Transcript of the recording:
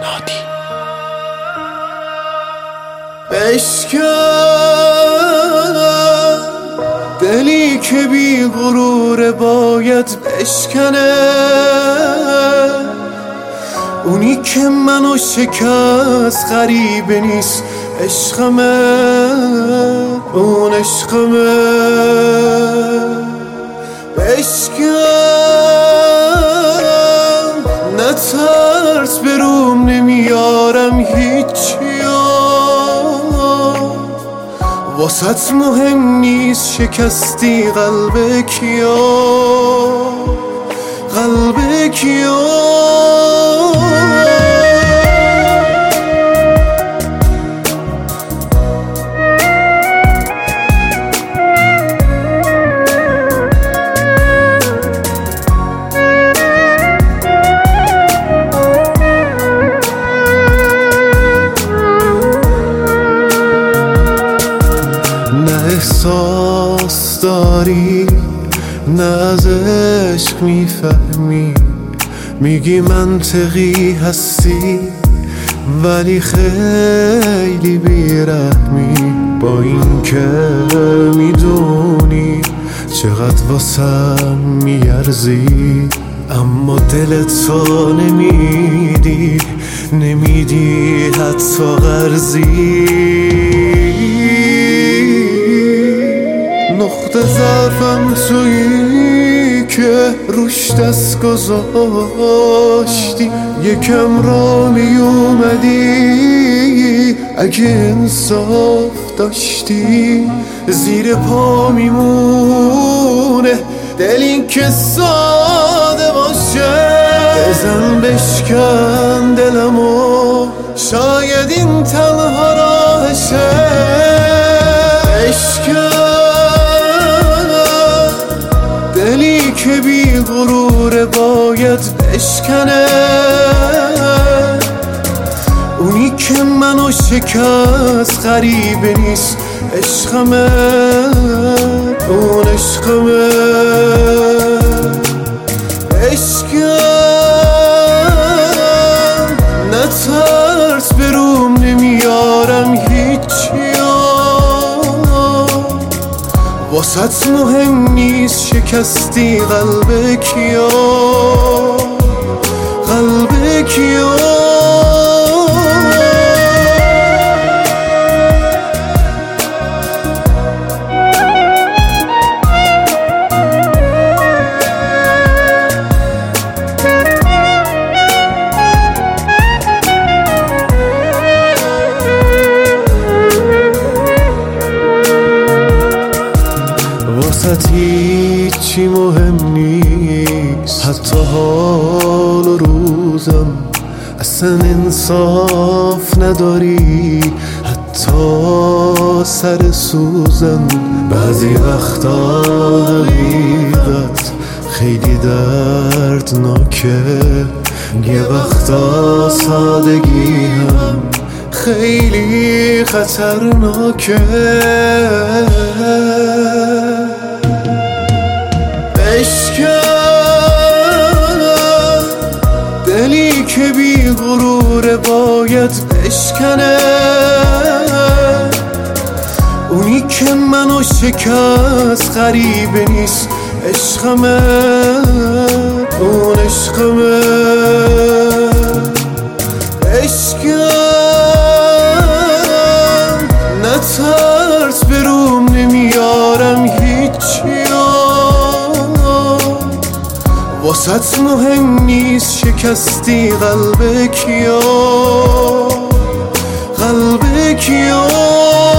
هادی. بشکن دلی که بی غرور باید بشکنه، اونی که منو شکست غریبه نیست، عشقمه اون عشقمه. بشکن نترس بروم نمیارم هیچی، واسط مهم نیست شکستی قلب کیا، قلب کیا. احساس داری نه از عشق میفهمی، میگی منطقی هستی ولی خیلی بیرحمی، با این که میدونی چقدر واسم میارزی، اما دلتو نمیدی، نمیدی حتی قرضی. نقطه ضعفم تویی که روش دست گذاشتی، یکم را میومدی اگه انصاف داشتی، زیر پا میمونه دل این که ساده باشه. بزن بشکن دلمو شاید این تنها راهشه. دلی که بی غرور باید بشکنه، اونی که منو شکست غریبه نیست، عشقمه اون عشقمه. عشقم نترس بروم نمیارم هیچی، واسط مهم نیست شکستی قلب کیا، قلب کیا. واسط هیچی مهم نیست، حتی حال و روزم، اصلا انصاف نداری حتی سر سوزم. بعضی وقتا حقیقت خیلی دردناکه، یه وقتا سادگی هم خیلی خطرناکه. بشکن دلی که بی غرور باید بشکنه، اونی که منو شکست غریبه نیست، عشقمه اون عشقمه. عشقم نترس بروم نمیارم هیچی، واسط مهم نیست شکستی قلب کیا، قلب کیا.